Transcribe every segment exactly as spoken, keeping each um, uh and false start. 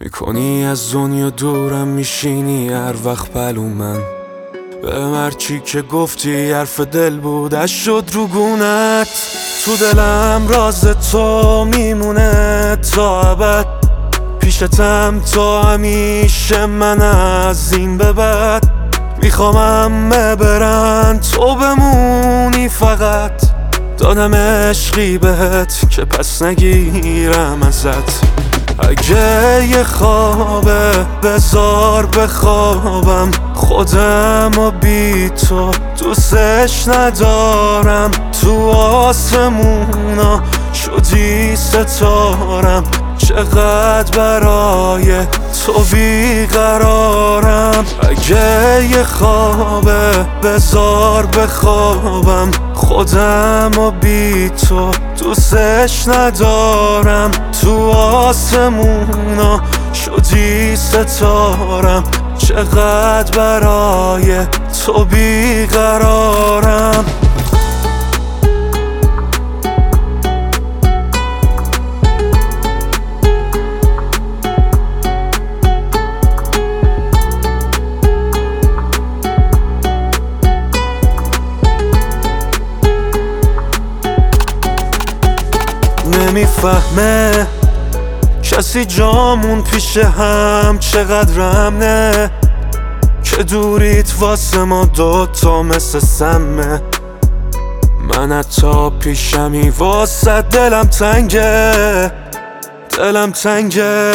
میکنی از دنیا دورم، میشینی هر وقت پلو من به مرچی که گفتی حرف دل بود شد رو گونت. تو دلم راز تو میمونه تا ابد، پیشتم تا همیشه من از این به بعد. میخوامم ببرن تو بمونی فقط، دادم عشقی بهت که پس نگیرم ازت. اگه یه خوابه بذار بخوابم، خودم و بی تو دوستش ندارم. تو آسمونا شدی ستارم، چقدر برای تو بیقرارم. اگه یه خوابه بذار بخوابم، خودم و بی تو دوستش ندارم. تو آسمونا شدی ستارم، چقدر برای تو بیقرارم. نمیفهمه کسی جامون پیش هم چقدر امنه، که دوریت واسه ما دوتا مثل سمه. من حتی پیشمی واسه دلم تنگه، دلم تنگه.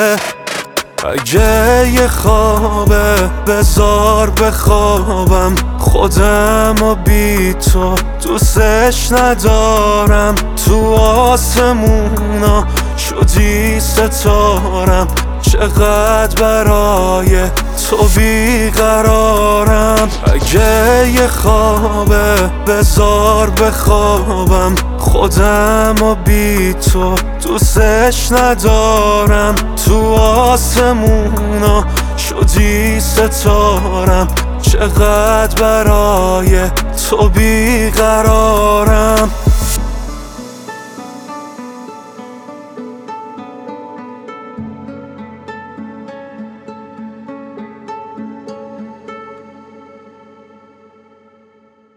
اگه یه خوابه بذار بخوابم، خودم و بی تو دوستش ندارم. تو آسمونا شدی ستارم، چقدر برای تو بیقرارم. اگه یه خوابه بذار بخوابم، خودم و بی تو دوستش ندارم. تو آسمونا شدی ستارم، چقدر برای تو بیقرارم.